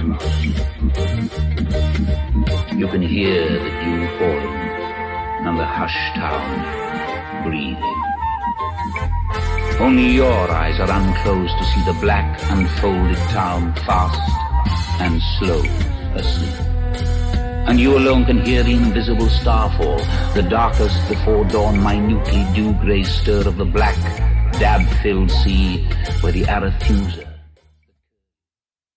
You can hear the dew falling and the hushed town breathing. Only your eyes are unclosed to see the black unfolded town fast and slow asleep. And you alone can hear the invisible starfall, the darkest before dawn minutely dew-gray stir of the black, dab-filled sea where the Arethusa